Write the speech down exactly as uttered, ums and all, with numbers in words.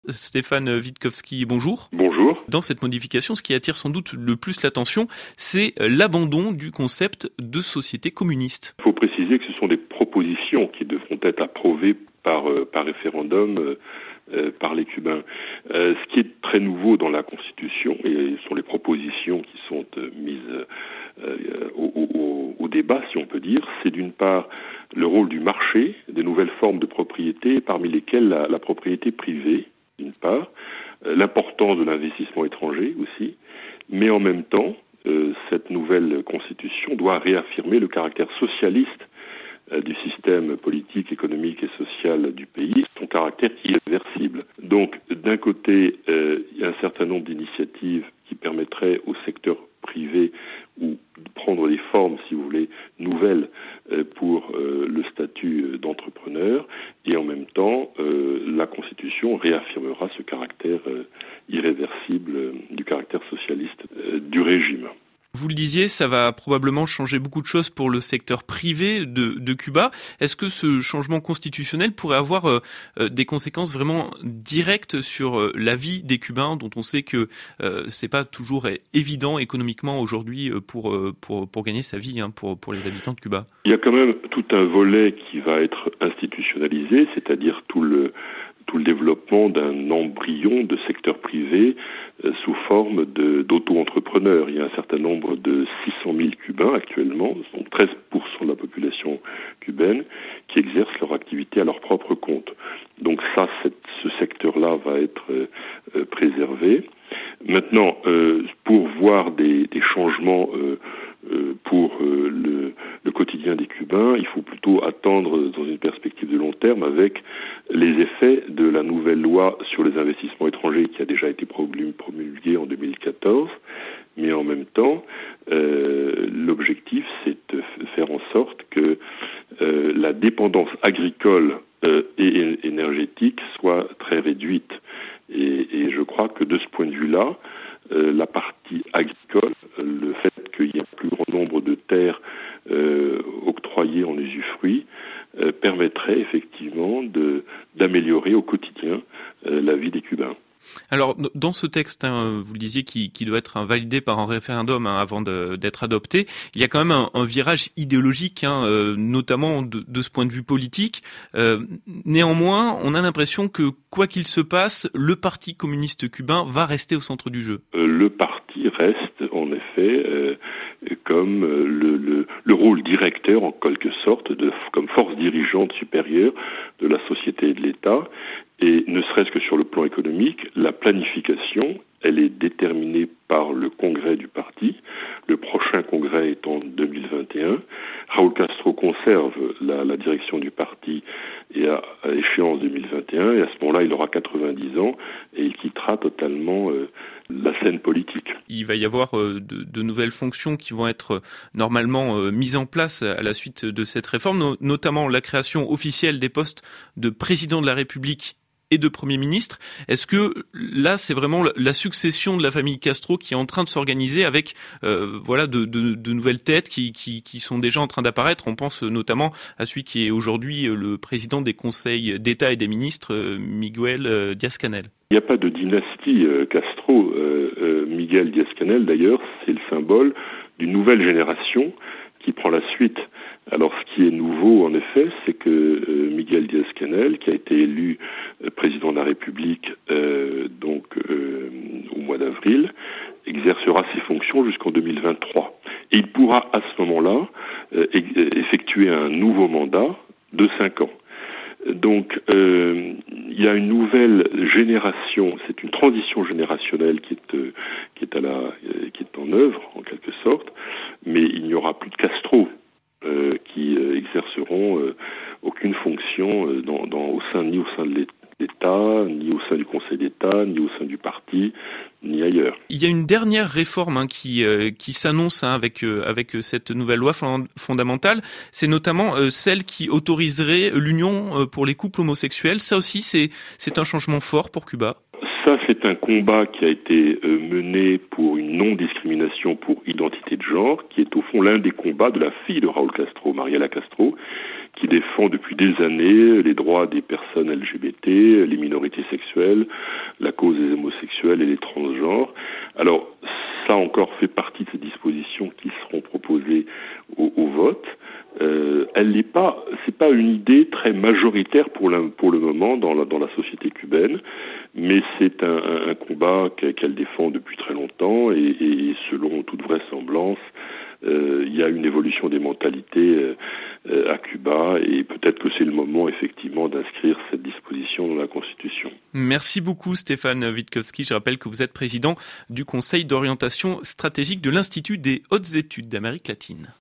Stéphane Witkowski, bonjour. Bonjour. Dans cette modification, ce qui attire sans doute le plus l'attention, c'est l'abandon du concept de société communiste. Il faut préciser que ce sont des propositions qui devront être approuvées par, euh, par référendum euh, euh, par les Cubains. Euh, ce qui est très nouveau dans la Constitution, et ce sont les propositions qui sont euh, mises euh, au, au, au débat, si on peut dire, c'est d'une part le rôle du marché, des nouvelles formes de propriété, parmi lesquelles la, la propriété privée, d'une part, euh, l'importance de l'investissement étranger aussi, mais en même temps, euh, cette nouvelle constitution doit réaffirmer le caractère socialiste euh, du système politique, économique et social du pays, son caractère irréversible. Donc, d'un côté, euh, il y a un certain nombre d'initiatives qui permettraient au secteur privé ou de prendre des formes, si vous voulez, nouvelles euh, pour euh, le statut d'entrepreneur, et en même temps, euh, la Constitution réaffirmera ce caractère euh, irréversible euh, du caractère socialiste euh, du régime. Vous le disiez, ça va probablement changer beaucoup de choses pour le secteur privé de, de Cuba. Est-ce que ce changement constitutionnel pourrait avoir euh, des conséquences vraiment directes sur euh, la vie des Cubains, dont on sait que euh, c'est pas toujours évident économiquement aujourd'hui pour, pour, pour gagner sa vie, hein, pour, pour les habitants de Cuba? Il y a quand même tout un volet qui va être institutionnalisé, c'est-à-dire tout le tout le développement d'un embryon de secteur privé euh, sous forme de, d'auto-entrepreneurs. Il y a un certain nombre de six cent mille Cubains actuellement, donc treize pour cent de la population cubaine, qui exercent leur activité à leur propre compte. Donc ça, cette, ce secteur-là va être euh, euh, préservé. Maintenant, euh, pour voir des, des changements euh, euh, pour euh, le, le quotidien des Cubains, il faut plutôt attendre dans une perspective de long terme avec les effets de la nouvelle loi sur les investissements étrangers qui a déjà été promulguée en deux mille quatorze. Mais en même temps, euh, l'objectif, c'est de faire en sorte que euh, la dépendance agricole euh, et énergétique soit très réduite. Et, et je crois que de ce point de vue-là, euh, la partie agricole, le fait qu'il y ait un plus grand nombre de terres euh, octroyées en usufruit, euh, permettrait effectivement de, d'améliorer au quotidien euh, la vie des Cubains. Alors, dans ce texte, hein, vous le disiez, qui, qui doit être validé par un référendum hein, avant de, d'être adopté, il y a quand même un, un virage idéologique, hein, euh, notamment de, de ce point de vue politique. Euh, néanmoins, on a l'impression que, quoi qu'il se passe, le Parti communiste cubain va rester au centre du jeu. Euh, le parti reste, en effet, euh, comme le, le, le rôle directeur, en quelque sorte, de, comme force dirigeante supérieure de la société et de l'État. Et ne serait-ce que sur le plan économique, la planification, elle est déterminée par le congrès du parti. Le prochain congrès est en deux mille vingt et un. Raúl Castro conserve la, la direction du parti et à, à échéance deux mille vingt et un. Et à ce moment-là, il aura quatre-vingt-dix ans et il quittera totalement euh, la scène politique. Il va y avoir euh, de, de nouvelles fonctions qui vont être euh, normalement euh, mises en place à la suite de cette réforme, no- notamment la création officielle des postes de président de la République et de Premier ministre. Est-ce que là, c'est vraiment la succession de la famille Castro qui est en train de s'organiser avec euh, voilà de, de, de nouvelles têtes qui, qui, qui sont déjà en train d'apparaître? On pense notamment à celui qui est aujourd'hui le président des conseils d'État et des ministres, Miguel Díaz-Canel. Il n'y a pas de dynastie euh, Castro. Euh, euh, Miguel Díaz-Canel, d'ailleurs, c'est le symbole d'une nouvelle génération qui prend la suite. Alors, ce qui est nouveau, en effet, c'est que euh, Miguel Díaz-Canel, qui a été élu euh, président de la République euh, donc euh, au mois d'avril, exercera ses fonctions jusqu'en deux mille vingt-trois. Et il pourra, à ce moment-là, euh, effectuer un nouveau mandat de cinq ans. Donc, euh, il y a une nouvelle génération, c'est une transition générationnelle qui est, euh, qui est, à la, euh, qui est en œuvre, en quelque sorte, mais il n'y aura plus de Castro euh, qui euh, exerceront euh, aucune fonction euh, dans, dans, au sein, ni au sein de l'État, ni au sein du Conseil d'État, ni au sein du parti, ni ailleurs. Il y a une dernière réforme hein, qui euh, qui s'annonce hein, avec euh, avec cette nouvelle loi fond- fondamentale, c'est notamment euh, celle qui autoriserait l'union euh, pour les couples homosexuels. Ça aussi, c'est c'est un changement fort pour Cuba. Ça, c'est un combat qui a été euh, mené pour une non-discrimination pour identité de genre, qui est au fond l'un des combats de la fille de Raúl Castro, Mariela Castro, qui défend depuis des années les droits des personnes L G B T, les minorités sexuelles, la cause des homosexuels et les transgenres. Alors, ça encore fait partie de ces dispositions qui seront proposées au, au vote. Euh, elle n'est pas, c'est pas une idée très majoritaire pour, la, pour le moment dans la, dans la société cubaine, mais c'est un, un, un combat qu'elle défend depuis très longtemps et, et selon toute vraisemblance, euh, il y a une évolution des mentalités euh, à Cuba et peut-être que c'est le moment effectivement d'inscrire cette disposition dans la Constitution. Merci beaucoup Stéphane Witkowski. Je rappelle que vous êtes président du Conseil d'orientation stratégique de l'Institut des hautes études d'Amérique latine.